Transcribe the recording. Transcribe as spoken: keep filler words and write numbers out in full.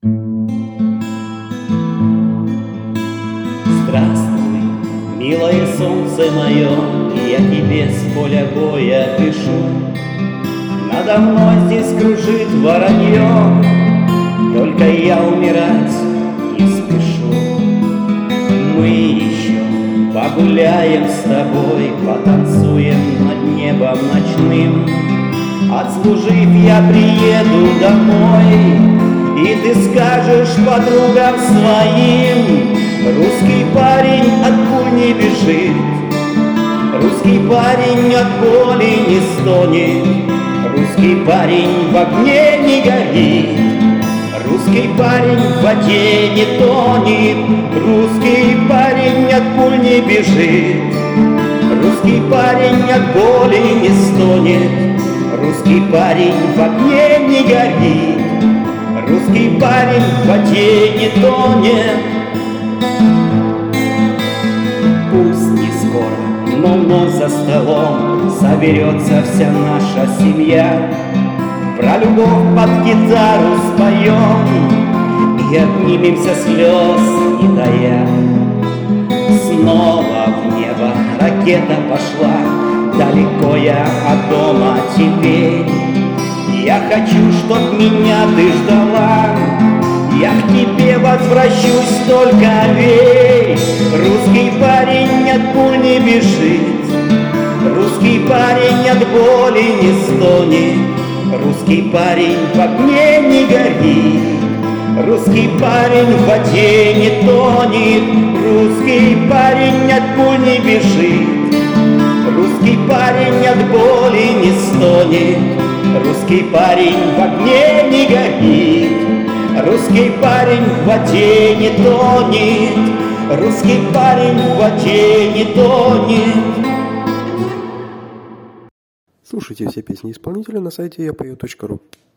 Здравствуй, милое солнце мое, я тебе с поля боя пишу. Надо мной здесь кружит воронье, только я умирать не спешу. Мы еще погуляем с тобой, потанцуем над небом ночным. Отслужив, я приеду домой, и ты скажешь подругам своим: русский парень от пуль не бежит, русский парень от боли не стонет, русский парень в огне не горит, русский парень в воде не тонет, русский парень от пуль не бежит, русский парень от боли не стонет, русский парень в огне не горит, русский парень в воде не тонет. Пусть не скоро, но вновь за столом соберется вся наша семья. Про любовь под гитару споем и обнимемся слез не тая. Снова в небо ракета пошла, далеко я от дома теперь. Я хочу, чтоб меня ты ждала, я к тебе возвращусь, только верь. Русский парень от пуль не бежит, русский парень от боли не стонет, русский парень в огне не горит, русский парень в воде не тонет, русский парень от пуль не бежит, русский парень от боли не стонет, русский парень в огне не горит, русский парень в воде не тонет, русский парень в воде не тонет. Слушайте все песни исполнителя на сайте я пою точка ру.